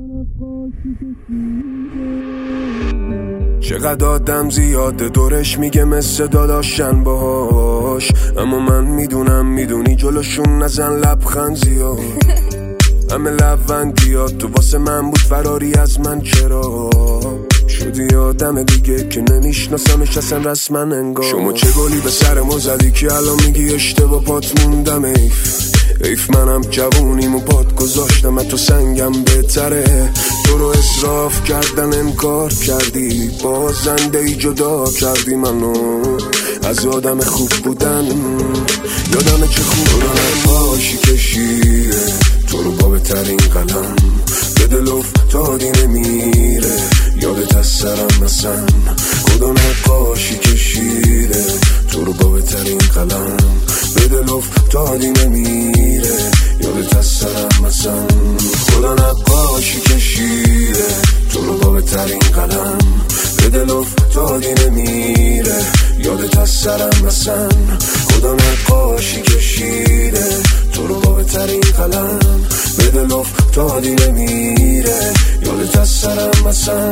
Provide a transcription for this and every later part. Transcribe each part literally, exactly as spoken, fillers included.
چقدر آدم زیاده دورش میگه مثل داداشن باهاش، اما من میدونم میدونی جلوشون نزن لبخند زیاد. همه لبندیات تو واسه من بود فراری از من، چرا شدی آدم دیگه که نمیشناسمش اصلا رسما انگار. شما چه گلی به سرمو زدی که الان میگی اشتباه پات موندم. ایف ایف منم جوونیم و پات گذاشتم، تو سنگم بهتره. تو رو اصراف کردن انکار کردی، بازنده ای جدا کردی منو از آدم خوب بودن. یادم چه خوب باشی کشیده تو رو با بهترین قلم، به دل افتادی نمیره یادت از سرم نسن. خدا نقاشی کشیده تو رو با بهترین قلم، به دل افتادی نمیره یادت از سرم نسن. خدا نقاشی کشیده تو رو با بهترین قلم، به دل افتادی نمیره یادت از سرم نسن. خدا نقاشی کشیده تو رو با بهترین قلم، به دل افتادی نمیره یادت از سرم نسن.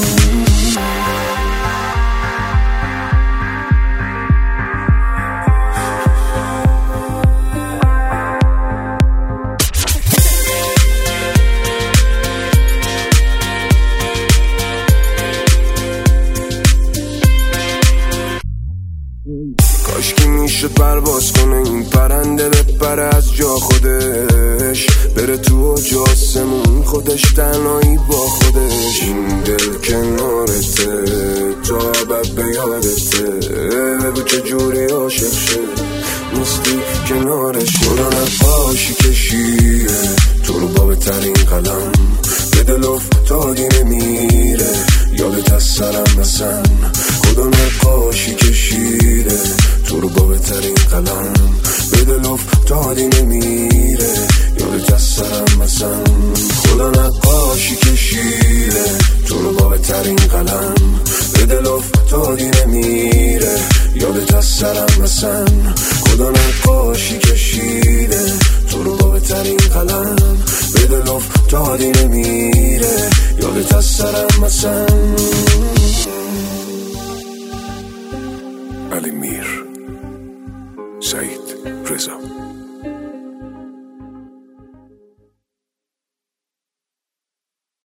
کاشکی میشد پرواز کنه این پرنده، بپره از جا خودش، بره تو آسمون خودش تنهایی با خودش. این دل کنارته تا ابد به یادته، بگو چجوری عاشق شد نیستی کنارش. خدا نقاشی کشیده تو رو با بهترین قلم، به دل افتادی نمیره یادت از سرم نسن. خدا نقاشی کشیده تو رو با بهترین قلم، به دل افتادی نمیره یادت از سرم نسن. خدا نقاشی کشیده تو رو با بهترین قلم، به دل افتادی نمیره یادت از سرم نسن. خدا نقاشی کشیده تو رو با بهترین قلم، به دل افتادی نمیره یادت از سرم نسن.